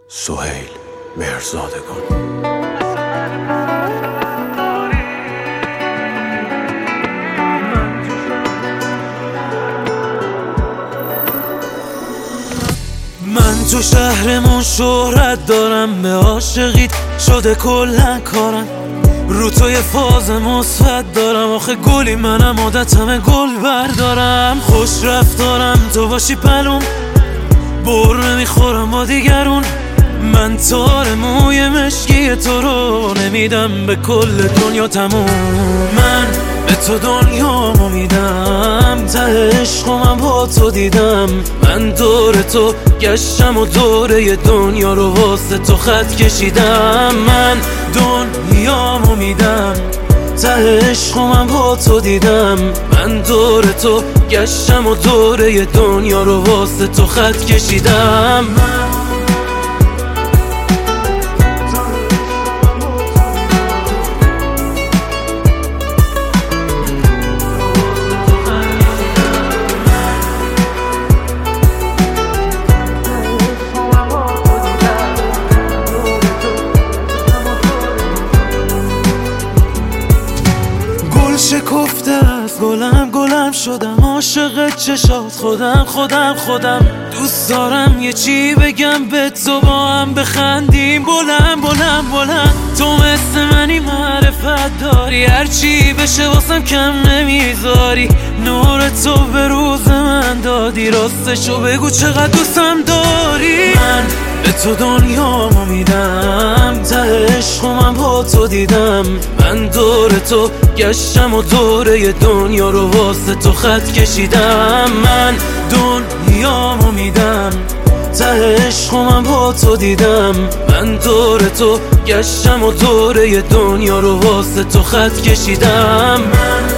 سهیل مهرزادگان. من تو شهرمون شهرت دارم، به عاشقیت شده کلن کارم، رو تو یه فاز مثبت دارم، آخه گلی منم عادتمه گل بردارم، خوش رفتارم تو باشی پلوم، بر نمیخورم با دیگرون، من تار موی مشکی تو رو نمیدم به کل دنیا تموم، من به تو دنیامو میدم، ته عشقم با تو دیدم، من دور تو گشتم و دوره دنیا رو واسه تو خط کشیدم، من دنیامو میدم، ته عشقم با تو دیدم، من دور تو گشتم و دوره دنیا رو واسه تو خط کشیدم. شکفته است گلم شدم، عاشق چشات خودم دوست دارم یه چی بگم به تو، با هم بخندیم بلند تو مثل منی معرفت داری، هرچی بشه واسم کم نمیذاری، نور تو به روز من دادی، راستشو بگو چقدر دوستم داری، من به تو دنیامو میدم، ته عشقم با تو دیدم، من دور تو گشتم و دوره دنیا رو واسه تو خط کشیدم، من دنیامو میدم، ته عشقم با تو دیدم، من دور تو گشتم و دوره دنیا رو واسه تو خط کشیدم.